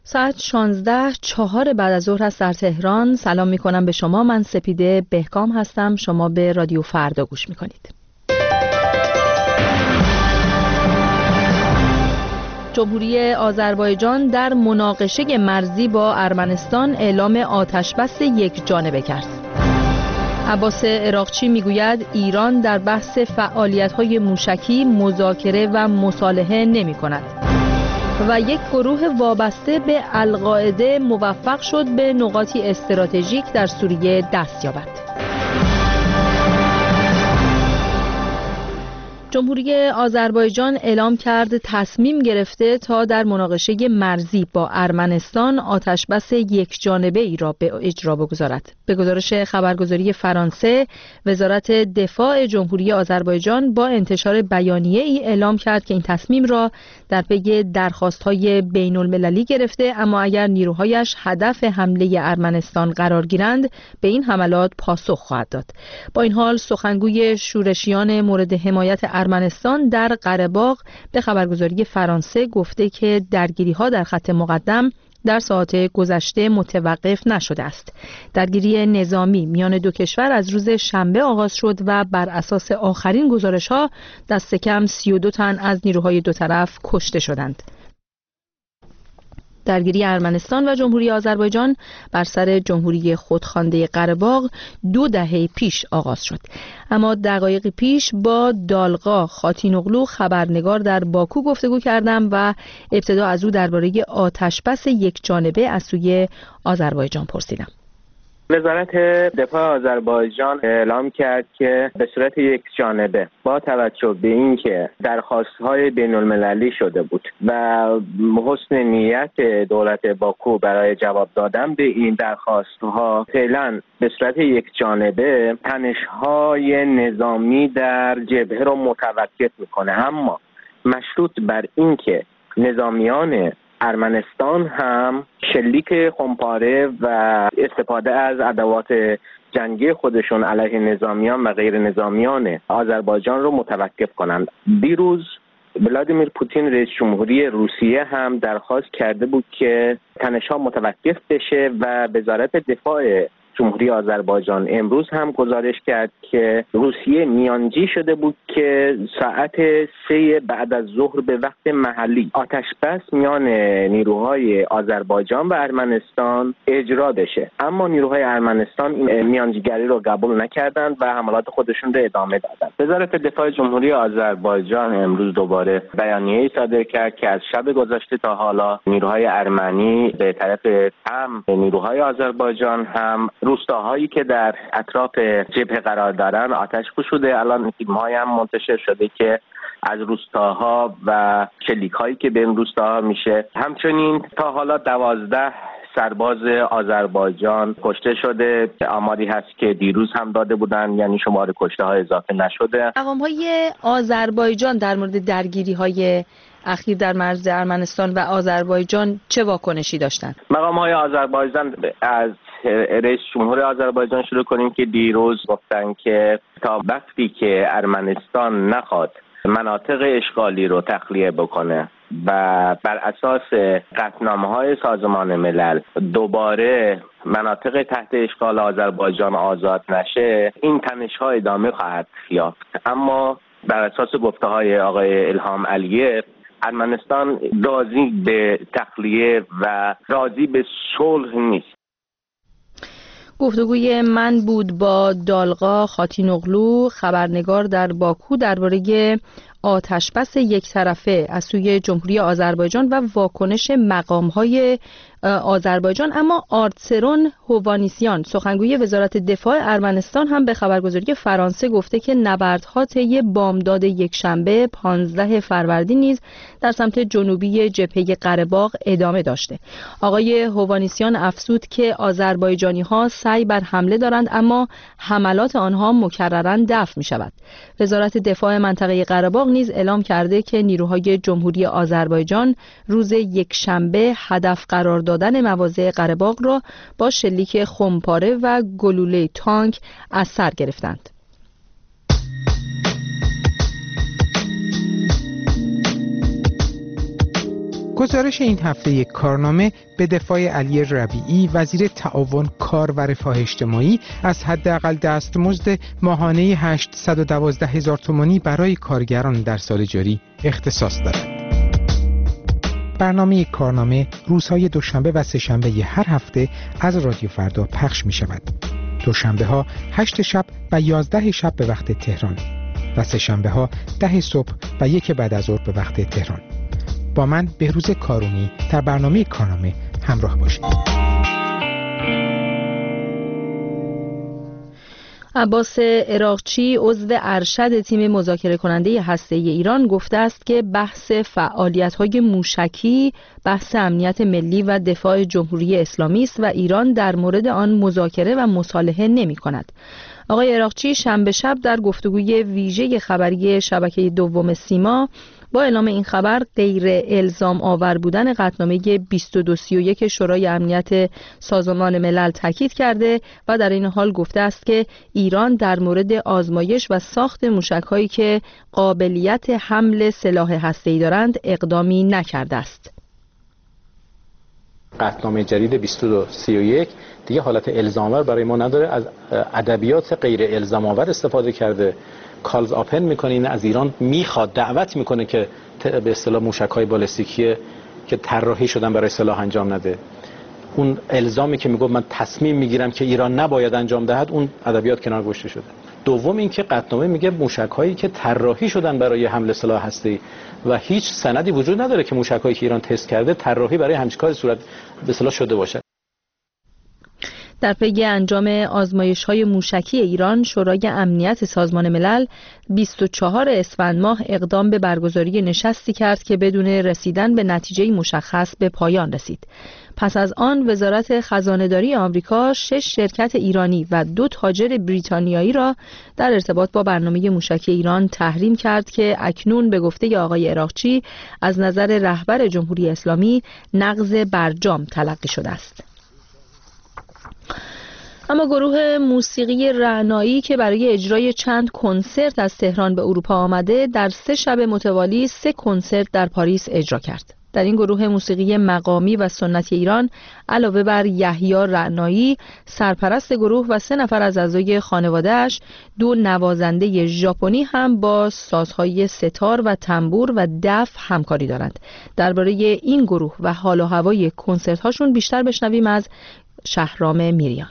ساعت 16:04 بعد از ظهر است در تهران. سلام می کنم به شما. من سپیده بهکام هستم. شما به رادیو فردا گوش می کنید. جمهوری آذربایجان در مناقشه مرزی با ارمنستان اعلام آتشبس یک جانبه کرد. عباس عراقچی میگوید ایران در بحث فعالیت‌های موشکی مذاکره و مصالحه نمی‌کند. و یک گروه وابسته به القاعده موفق شد به نقاطی استراتژیک در سوریه دست یابد. جمهوری آذربایجان اعلام کرد تصمیم گرفته تا در مناقشه مرزی با ارمنستان آتشبس یک جانبه ای را به اجرا بگذارد. به گزارش خبرگزاری فرانسه، وزارت دفاع جمهوری آذربایجان با انتشار بیانیه ای اعلام کرد که این تصمیم را در پی درخواست‌های بین‌المللی گرفته، اما اگر نیروهایش هدف حمله ارمنستان قرار گیرند به این حملات پاسخ خواهد داد. با این حال سخنگوی شورشیان مورد حمایت ارمنستان در قره‌باغ به خبرگزاری فرانسه گفته که درگیری‌ها در خط مقدم در ساعات گذشته متوقف نشده است. درگیری نظامی میان دو کشور از روز شنبه آغاز شد و بر اساس آخرین گزارش‌ها دست کم 32 تن از نیروهای دو طرف کشته شدند. درگیری ارمنستان و جمهوری آذربایجان بر سر جمهوری خودخوانده قره‌باغ 2 دهه پیش آغاز شد. اما دقایقی پیش با دالغا خاتینوغلو خبرنگار در باکو گفتگو کردم و ابتدا از او درباره آتشبس یک جانبه از سوی آذربایجان پرسیدم. وزارت دفاع آذربایجان اعلام کرد که به صورت یک جانبه با توجه به اینکه درخواست‌های بین‌المللی شده بود و حسن نیت دولت باکو برای جواب دادن به این درخواست‌ها، فعلا به صورت یک جانبه تنش‌های نظامی در جبهه را متوقف می‌کنه، اما مشروط بر اینکه نظامیان ارمنستان هم شلیک خمپاره و استفاده از ادوات جنگی خودشون علیه نظامیان و غیر نظامیان آذربایجان رو متوقف کنند. دیروز ولادیمیر پوتین رئیس جمهوری روسیه هم درخواست کرده بود که تنش‌ها متوقف بشه و وزارت دفاع جمهوری آذربایجان امروز هم گزارش کرد که روسیه میانجی شده بود که ساعت 3 بعد از ظهر به وقت محلی آتشبس میان نیروهای آذربایجان و ارمنستان اجرا بشه، اما نیروهای ارمنستان این میانجیگری رو قبول نکردند و حملات خودشون رو ادامه دادند. وزارت دفاع جمهوری آذربایجان امروز دوباره بیانیه‌ای صادر کرد که از شب گذشته تا حالا نیروهای ارمنی به طرف هم نیروهای آذربایجان هم روستاهایی که در اطراف جبهه قرار دارن آتش گشوده. الان فیلم‌هایی هم منتشر شده که از روستاها و شلیک‌هایی که به این روستاها میشه. همچنین تا حالا 12 سرباز آذربایجان کشته شده. آماری هست که دیروز هم داده بودن، یعنی شمار کشته‌ها اضافه نشده. مقام‌های آذربایجان در مورد درگیری‌های اخیر در مرز ارمنستان و آذربایجان چه واکنشی داشتند؟ مقام‌های آذربایجان از رئیس جمهور آذربایجان شروع کنیم که دیروز گفتن که تا وقتی که ارمنستان نخواد مناطق اشغالی رو تخلیه بکنه و بر اساس قطعنامه‌های سازمان ملل دوباره مناطق تحت اشغال آذربایجان آزاد نشه، این تنش‌ها ادامه خواهد یافت. اما بر اساس گفته‌های آقای الهام علیه، ارمنستان راضی به تخلیه و راضی به صلح نیست. گفتگوی من بود با دالغا خاتینوغلو خبرنگار در باکو درباره آتشبس یک طرفه از سوی جمهوری آذربایجان و واکنش مقام‌های آذربایجان. اما آرتسرون هووانیسیان سخنگوی وزارت دفاع ارمنستان هم به خبرگزاری فرانسه گفته که نبردها طی بامداد یکشنبه 15 فروردین نیز در سمت جنوبی جبهه قره‌باغ ادامه داشته. آقای هووانیسیان افزود که آذربایجانی‌ها سعی بر حمله دارند، اما حملات آنها مکرراً دفع می‌شود. وزارت دفاع منطقه قره‌باغ نیز اعلام کرده که نیروهای جمهوری آذربایجان روز یکشنبه هدف قرار دادن مواضع قره‌باغ را با شلیک خمپاره و گلوله تانک از سر گرفتند. گزارش این هفته یک کارنامه به دفاع علی ربیعی وزیر تعاون، کار و رفاه اجتماعی از حداقل دستمزد ماهانه 812,000 تومانی برای کارگران در سال جاری اختصاص دارد. برنامه کارنامه روزهای دوشنبه و سه‌شنبه هر هفته از رادیو فردا پخش می شود. دوشنبه ها 8 شب و 11 شب به وقت تهران و سه‌شنبه ها 10 صبح و 1 بعد از ظهر به وقت تهران. با من بهروز کارونی در برنامه کارنامه همراه باشید. عباس عراقچی عضو ارشد تیم مذاکره کننده هسته‌ای ایران گفته است که بحث فعالیت‌های موشکی بحث امنیت ملی و دفاع جمهوری اسلامی است و ایران در مورد آن مذاکره و مصالحه نمی‌کند. آقای عراقچی شنبه شب در گفتگوی ویژه خبری شبکه دوم سیما با اعلام این خبر غیر الزام آور بودن قطعنامه 2231 شورای امنیت سازمان ملل تاکید کرده و در این حال گفته است که ایران در مورد آزمایش و ساخت موشک‌هایی که قابلیت حمل سلاح هسته‌ای دارند اقدامی نکرده است. قطعنامه جدید 2231 دیگه حالت الزام‌آور برای ما نداره، از ادبیات غیر الزام‌آور استفاده کرده، کالز آپن میکنه، این از ایران میخواد، دعوت میکنه که به اصطلاح موشک‌های بالستیکی که طراحی شدن برای سلاح انجام نده. اون الزامی که میگه من تصمیم میگیرم که ایران نباید انجام دهد، اون ادبیات کنار گذاشته شده. دوم اینکه قطعنامه میگه موشک‌هایی که طراحی شدن برای حمل سلاح هسته‌ای و هیچ سندی وجود نداره که موشک‌هایی که ایران تست کرده طراحی برای همچین کاری صورت به اصطلاح شده باشه. در پی انجام آزمایش‌های موشکی ایران، شورای امنیت سازمان ملل 24 اسفند ماه اقدام به برگزاری نشستی کرد که بدون رسیدن به نتیجه مشخص به پایان رسید. پس از آن وزارت خزانه‌داری آمریکا 6 شرکت ایرانی و 2 تاجر بریتانیایی را در ارتباط با برنامه موشکی ایران تحریم کرد که اکنون به گفته آقای عراقچی از نظر رهبر جمهوری اسلامی نقض برجام تلقی شده است. اما گروه موسیقی رعنایی که برای اجرای چند کنسرت از تهران به اروپا آمده در 3 شب متوالی 3 کنسرت در پاریس اجرا کرد. در این گروه موسیقی مقامی و سنتی ایران علاوه بر یحیی رعنایی سرپرست گروه و 3 نفر از اعضای خانواده‌اش 2 نوازنده ژاپنی هم با سازهای ستار و تنبور و دف همکاری دارند. درباره این گروه و حال و هوای کنسرت هاشون بیشتر بشنویم از شهرام میریان.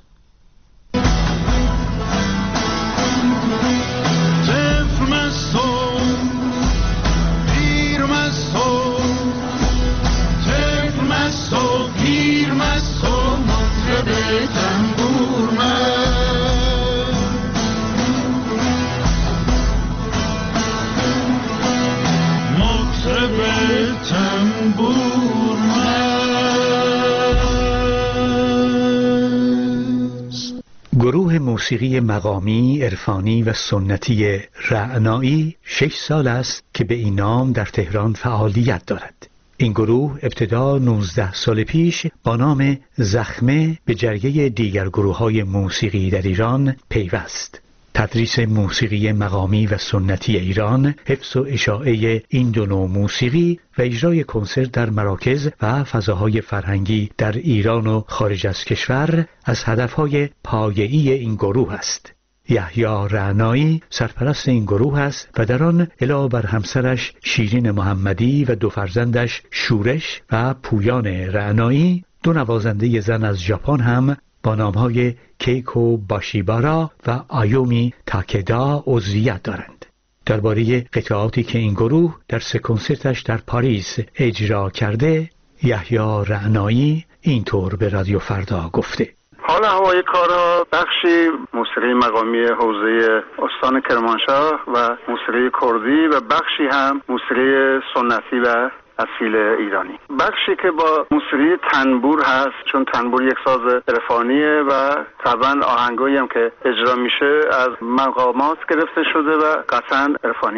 گروه موسیقی مقامی، عرفانی و سنتی رعنایی 6 سال است که به این نام در تهران فعالیت دارد. این گروه ابتدا 19 سال پیش با نام زخمه به جریه دیگر گروه‌های موسیقی در ایران پیوست. تدریس موسیقی مقامی و سنتی ایران، حفظ و اشاعه این 2 نوع موسیقی و اجرای کنسرت در مراکز و فضاهای فرهنگی در ایران و خارج از کشور از هدفهای پایه‌ای این گروه است. یحیی رعنایی سرپرست این گروه است و در آن علاوه بر همسرش شیرین محمدی و 2 فرزندش شورش و پویان رعنایی 2 نوازنده زن از ژاپن هم با نامهای کیکو باشیبارا و آیومی تاکدا عضویت دارند. درباره قطعاتی که این گروه در 3 کنسرتش در پاریس اجرا کرده، یحیی رعنایی اینطور به رادیو فردا گفته: حال هوای کارها بخشی موسیقی مقامی حوزه استان کرمانشاه و موسیقی کردی و بخشی هم موسیقی سنتی و اصیل ایرانی. بخشی که با موسیقی تنبور هست، چون تنبور یک ساز عرفانیه و طبعا آهنگایی هم که اجرا میشه از مقامات گرفته شده و قطعا عرفانی هست.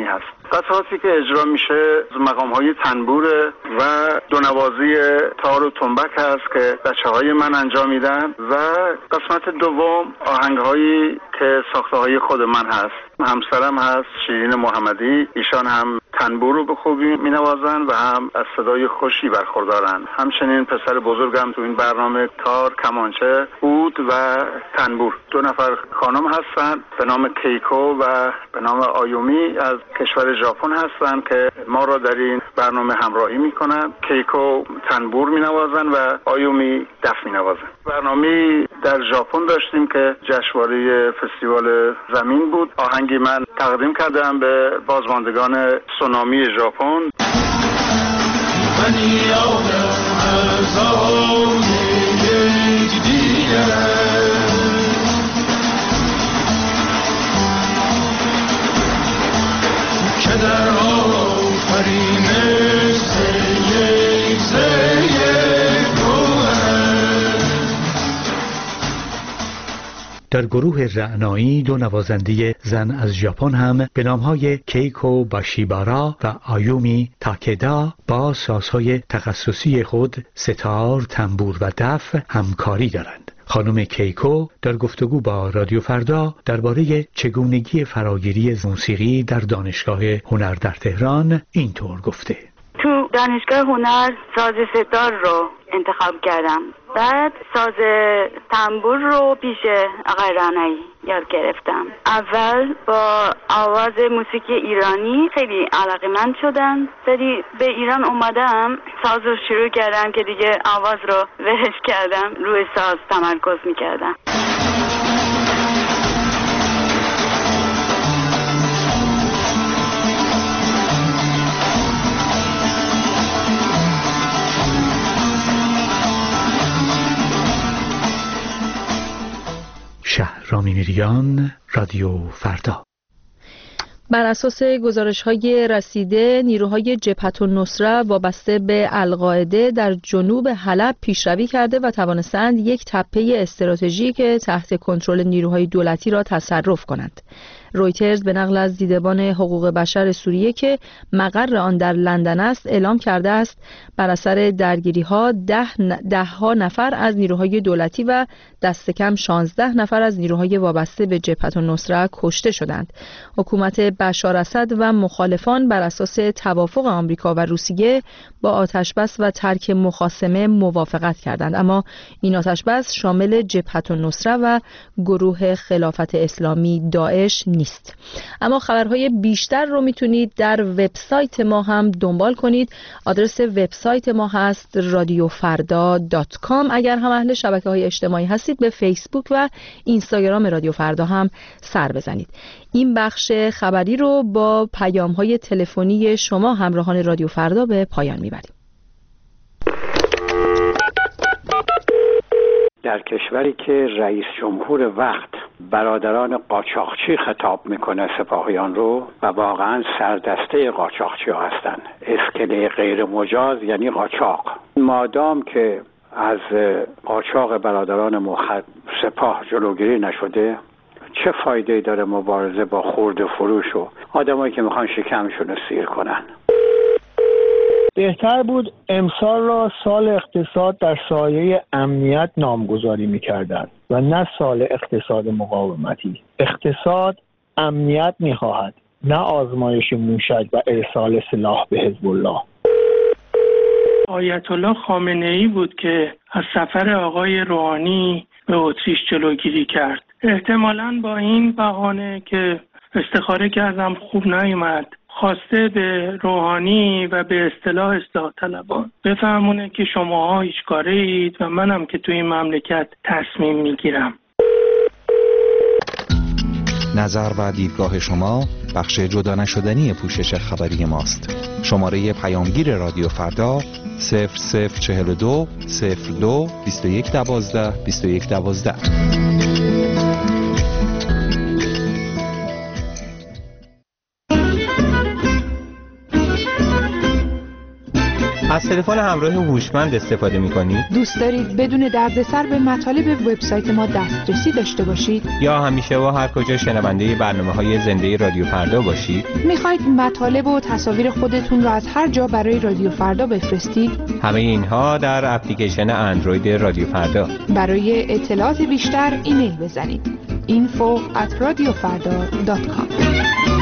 قطعاتی که اجرا میشه مقام‌های تنبور و دونوازی تار و تنبک هست که بچه‌های من انجام میدن و قسمت دوم آهنگ‌هایی که ساخته‌های خود من هست. همسرم هست شیرین محمدی، ایشان هم تنبور رو به خوبی مینوازن و هم از صدای خوشی برخوردارن. همچنین پسر بزرگم تو این برنامه تار، کمانچه، عود و تنبور. 2 نفر خانم هستن به نام کیکو و به نام آیومی از کشور ژاپن هستن که ما را در این برنامه همراهی میکنن. کیکو تنبور مینوازن و آیومی دف مینوازن. برنامه در ژاپن داشتیم که جشنواره فستیوال زمین بود. آهنگی من تقدیم کردم به بازماندگان سونامی ژاپن. در گروه رعنایی 2 نوازنده زن از ژاپن هم به نامهای کیکو باشیبارا و آیومی تاکدا با سازهای تخصصی خود ستار، تنبور و دف همکاری دارند. خانم کیکو در گفتگو با رادیو فردا درباره چگونگی فراگیری موسیقی در دانشگاه هنر در تهران اینطور گفته: تو دانشگاه هنر ساز ستار رو انتخاب کردم، بعد ساز تنبور رو پیش آقای رعنایی یاد گرفتم. اول با آواز موسیقی ایرانی خیلی علاقه‌مند شدم. ولی به ایران اومدم ساز رو شروع کردم که دیگه آواز رو وحش کردم، روی ساز تمرکز میکردم. شهرامی میریان، رادیو فردا. بر اساس گزارش‌های رسیده، نیروهای جبهة النصره وابسته به القاعده در جنوب حلب پیشروی کرده و توانستند یک تپه استراتژیک تحت کنترل نیروهای دولتی را تصرف کنند. رویترز به نقل از دیدبان حقوق بشر سوریه که مقر آن در لندن است اعلام کرده است بر اثر درگیری‌ها ده‌ها نفر از نیروهای دولتی و دست کم 16 نفر از نیروهای وابسته به جبهة النصره کشته شدند. حکومت بشار اسد و مخالفان بر اساس توافق آمریکا و روسیه با آتشبس و ترک مخاصمه موافقت کردند، اما این آتشبس شامل جبهة النصره و گروه خلافت اسلامی داعش نیست. اما خبرهای بیشتر رو میتونید در وبسایت ما هم دنبال کنید. آدرس وبسایت ما هست radiofarda.com. اگر هم اهل شبکه‌های اجتماعی هستید به فیسبوک و اینستاگرام رادیو فردا هم سر بزنید. این بخش خبری رو با پیام‌های تلفنی شما همراهان رادیو فردا به پایان میبریم. در کشوری که رئیس جمهور وقت برادران قاچاقچی خطاب میکنه سپاهیان رو و واقعا سردسته قاچاقچی ها هستن، اسکله غیر مجاز یعنی قاچاق. مادام که از قاچاق برادران سپاه جلوگیری نشده، چه فایده داره مبارزه با خرده فروش و آدمایی که میخوان شکمشون رو سیر کنن؟ بهتر بود امسال را سال اقتصاد در سایه امنیت نامگذاری می‌کردند و نه سال اقتصاد مقاومتی. اقتصاد امنیت می‌خواهد، نه آزمایش موشک و ارسال سلاح به حزب الله. آیت الله خامنه‌ای بود که از سفر آقای روحانی به اتریش جلوگیری کرد. احتمالاً با این بهانه که استخاره کردم خوب نیامد، خواسته به روحانی و به اصطلاح اصلاح طلبان بفهمونه که شماها هیچ کاره اید و منم که توی این مملکت تصمیم میگیرم. نظر و دیدگاه شما بخش جدا نشدنی پوشش خبری ماست. شماره پیامگیر رادیو فردا 0042 02 21 12 21 12. از تلفن همراه هوشمند استفاده می‌کنید؟ دوست دارید بدون دردسر به مطالب وبسایت ما دسترسی داشته باشید؟ یا همیشه و هر کجا شنونده برنامه‌های زنده رادیو فردا باشید؟ می‌خواید مطالب و تصاویر خودتون رو از هر جا برای رادیو فردا بفرستید؟ همه اینها در اپلیکیشن اندروید رادیو فردا. برای اطلاعات بیشتر ایمیل بزنید info@radiofarda.com